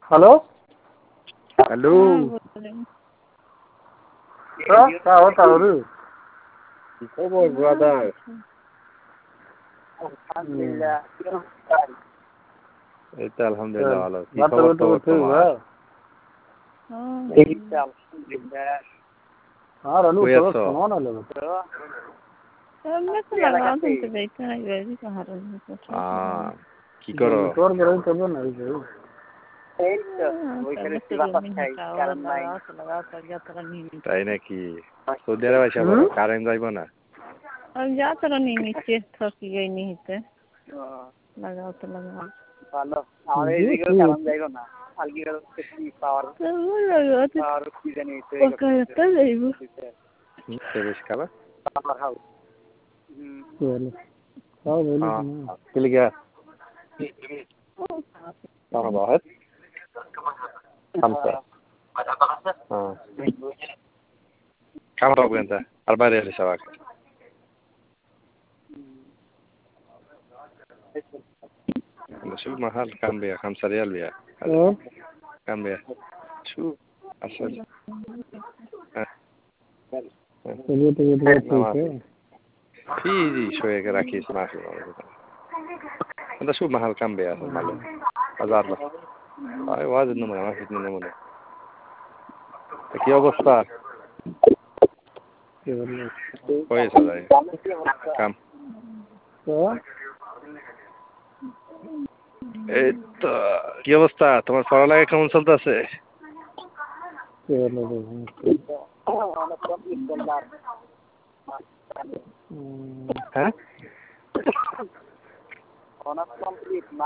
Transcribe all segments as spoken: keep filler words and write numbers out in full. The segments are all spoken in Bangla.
হ্যালো হ্যালো কি খবর ব্রাদার? এই তো আলহামদুলিল্লাহ ভালো। কি খবর তোমার? কি করো? তাই নাকি? সৌদি আরবে এসে বলো কারেন্ট যাইব না? যাত্রা নিয়ে নিচ্ছে থকি গই নিতে লাগাও তো লাগাও ভালো আমাদের এদিকে কারেন্ট যাইব না আলগি কি পাওয়ার পাওয়ার কি জানি তো ওটা যাইব সেবেশ কাবা পাওয়ার হাউস হুম চলো তাও বলি না কিলিগা তারা বাহাত خمسة اه كم ربع انت أربعة ريال سواك شو محل كم بيع خمسة ريال بيع كم بيع شو أصل في دي شوية كراكيس ما في انت شو محل كم بيع ماله بازار بس هاي واجد نمرة ما في اثنين نمرة কি অবস্থা? كويس والله كم এই তো কি অবস্থা তোমার পড়ালেখা কেমন চলতেছে? হ্যাঁ অনার্স কমপ্লিট না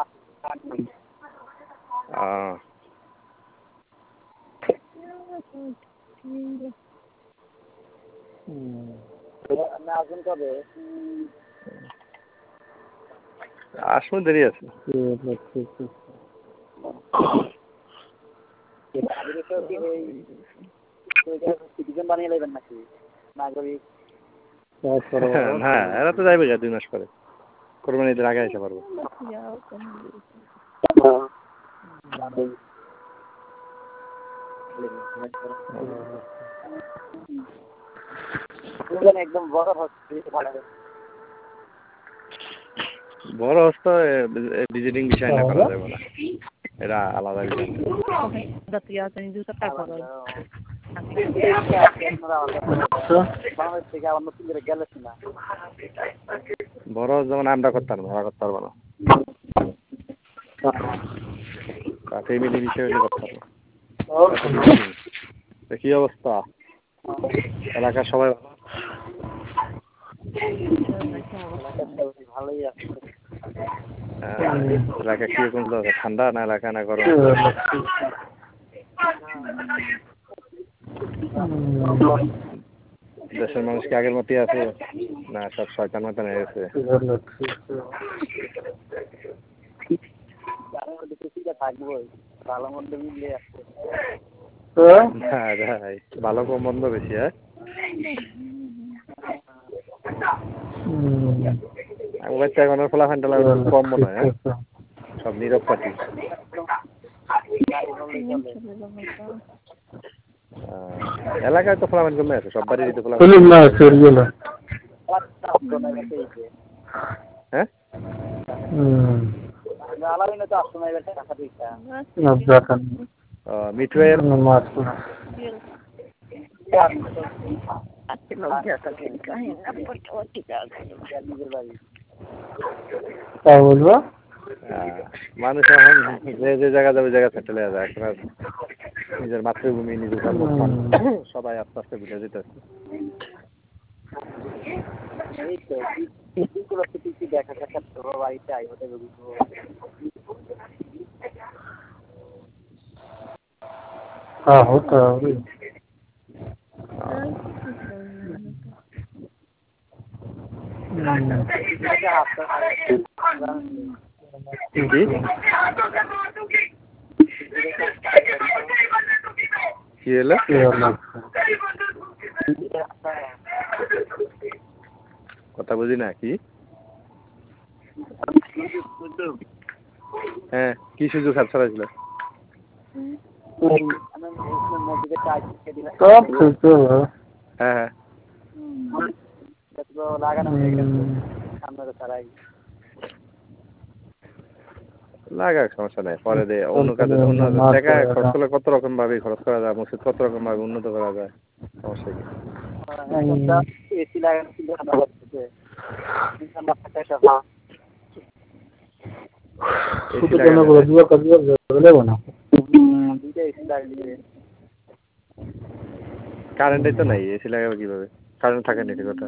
আহ আজম কবে আসবো দেরি আছে সিটিজেন বানিয়ে নেবেন নাকি নাগরিক না এরা তো যাইবে দুই মাস পরে কোরবানি ঈদের আগে এসে পারবো একদম বড় হচ্ছে বড় হস্ত ভিজিটিং বিষয় না করা যাবে না এটা আলাদা বিষয় বড় যেমন আমরা করতে পারবো ওরা করতে পারবো না ফ্যামিলি বিষয় হলে করতে পারবো কি অবস্থা এলাকার সবাই ভালোই আছে এলাকা কিরকম ঠান্ডা না এলাকা না গরম দেশের মানুষ কি আগের মতই আছে না সব শয়তান মতন হয়ে গেছে? থাকবোই ভালো মন্দ মিলিয়ে আছে ভালো কম মন্দ বেশি হ্যাঁ আমি বাচ্চা এখন ফলাফান টালা কম মনে হয় সব নীরব পাটি এলাকায় তো ফলাফান কমে আছে সব বাড়ির ফলাফান হ্যাঁ মিঠু বলবো মানুষ এখন যে যে জায়গা যাবে জায়গা সেটেল হয়ে যায় এখন নিজের মাতৃভূমি নিজের জন্মস্থান সবাই আস্তে আস্তে বুঝে যেতেছে দেখা দেখা বাড়িতে আই হতে হ্যাঁ হতে হবে কি হলো কথা বুঝি না কি হ্যাঁ কি সুযোগ হাত ছাড়া ছিল সব ঠিক है হ্যাঁ হ্যাঁ লাগাক সমস্যা নাই পরে দে অন্য কাজে অন্য টাকা খরচ করলে কত রকম ভাবে খরচ করা যায় মসজিদ কত রকম ভাবে উন্নত করা যায় সমস্যা কি এসি লাগানো ছিল এসি লাগানো কারেন্টই তো নাই এসি লাগাবে কিভাবে কারেন্ট থাকে না কথা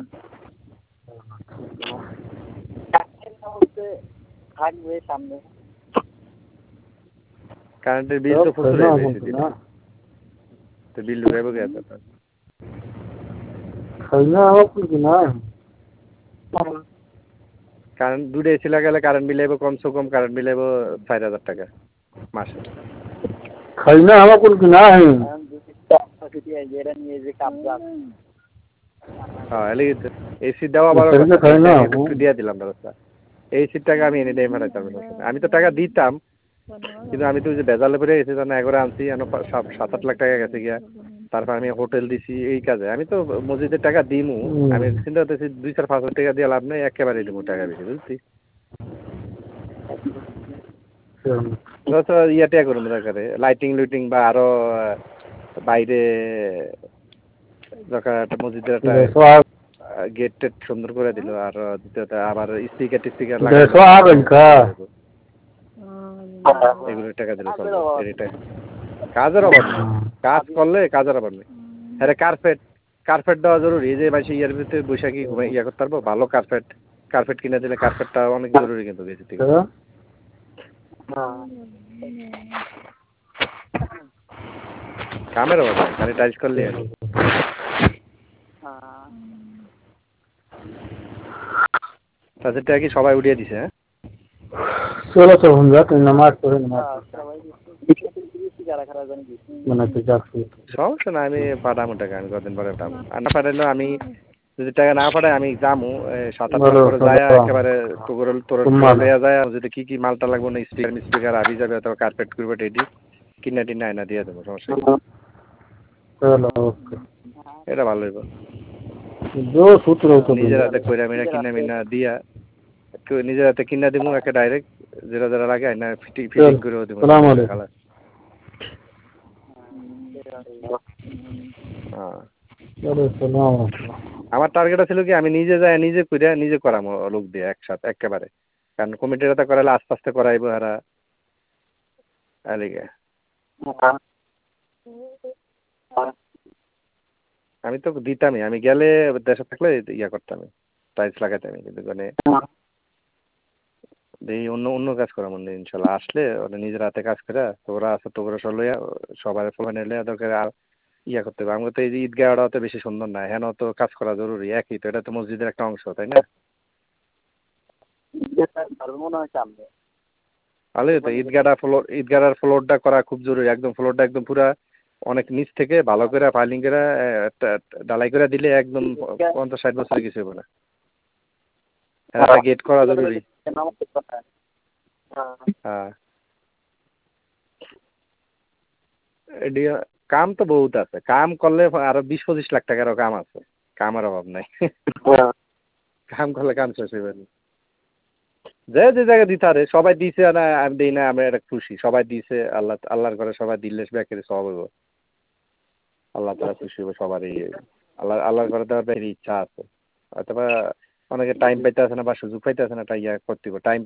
থাকবে সামনে কারেন্টের বিল তো প্রচুর বেশি দিন তো বিল ঢুকাইবো কে এত খাইনা হবে কি না কারেন্ট দুটো এসি লাগালে কারেন্ট বিল আইবো কমসে কম কারেন্ট বিল আইবো চার হাজার টাকা মাসে খাইনা হবে কি না হ্যাঁ এসি দেওয়া আবার একটু দিয়ে দিলাম ব্যবস্থা এই সিট টাকা আমি এনে টাইম হারাইতাম আমি তো টাকা দিতাম কিন্তু আমি তো যে বেজালে পরে গেছি জানা একবারে আনছি সাত আট লাখ টাকা গেছে গিয়া তারপর আমি হোটেল দিছি এই কাজে আমি তো মসজিদের টাকা দিমু আমি চিন্তা করতেছি দুই চার পাঁচ হাজার টাকা দিয়ে লাভ নেই একেবারে দিব টাকা বেশি বুঝছি ইয়া টিয়া করুন দরকারে লাইটিং লুইটিং বা আরো বাইরে দরকার একটা মসজিদের একটা গেট টেট সুন্দর করে দিল আর দ্বিতীয়ত আবার স্পিকার টিস্পিকার লাগাই এগুলো টাকা দিলে চলবে কাজের অভাব নেই কাজ করলে কাজের অভাব নেই হ্যাঁ কার্পেট কার্পেট দেওয়া জরুরি এই যে মাসে ইয়ার ভিতরে বৈশাখী ঘুমাই ইয়া করতে পারবো ভালো কার্পেট কার্পেট কিনে দিলে কার্পেটটা অনেক জরুরি কিন্তু বেশি থেকে কামের অভাব নেই খালি টাইলস করলে তাদেরটা কি সবাই উঠিয়ে দিছে হ্যাঁ চলো তো আমরা তুই নামাজ পড়ে নামাজ সমস্যা না আমি পাঠাবো টাকা আমি কদিন পরে পাঠাবো আর না পাঠাইলেও আমি যদি টাকা না পাঠাই আমি যামু সাত আট মাস করে যায় একেবারে তোর তোর দেওয়া যায় যদি কি কি মালটা লাগবে না স্পিকার স্পিকার আবি যাবে অথবা কার্পেট করবে রেডি কিনা টিনা আয়না দিয়ে দেবো সমস্যা এটা ভালো হইব নিজের হাতে কইরা মিনা কিনা মিনা দিয়া নিজের হাতে কিনা দিব একে ডাইরেক্ট যেটা যেটা লাগে আয়না ফিটিং ফিটিং করে দিব আমার টার্গেট ছিল কি আমি নিজে যাই নিজে কইরা নিজে করামো লোক দিয়ে একসাথে একেবারে কারণ কমিটিটা করালে আস্তে আস্তে করাইবো এরা এলিগে আমি তো দিতামই আমি গেলে দেশে থাকলে ইয়া করতাম টাইলস লাগাইতাম কিন্তু মানে এই অন্য অন্য কাজ করা মনে ইনশাল্লাহ আসলে ওরা নিজের হাতে কাজ করে তোরা আছে তোরা সব লইয়া সবার ফোন নিলে ওদেরকে ইয়া করতে হবে আমাকে তো এই যে ঈদগাহটা অত বেশি সুন্দর না হ্যাঁ তো কাজ করা জরুরি একই তো এটা তো মসজিদের একটা অংশ তাই না ভালো তো ঈদগাহটা ফ্লোর ঈদগাহর ফ্লোরটা করা খুব জরুরি একদম ফ্লোরটা একদম পুরা অনেক নিচ থেকে ভালো করে ফাইলিং করে ডালাই করে দিলে একদম পঞ্চাশ ষাট বছরে কিছু হবে না একটা গেট করা জরুরি হ্যাঁ কাম তো বহুত আছে কাম করলে আরো বিশ পঁচিশ লাখ টাকারও কাম আছে কামের অভাব নাই কাম করলে কাম শেষ হইবে যে যে জায়গায় দিতে আরে সবাই দিছে না আমি দিই না আমরা একটা খুশি সবাই দিছে আল্লাহ আল্লাহর ঘরে সবাই দিলে ব্যাকের সব হইব আল্লাহ তাআলা খুশি হইব সবারই আল্লাহ আল্লাহর ঘরে দেওয়ার ইচ্ছা আছে অথবা অনেকে টাইম পাইতে আসে না বা সুযোগ পাইতে আসে না তাই ইয়া করতে হবে টাইম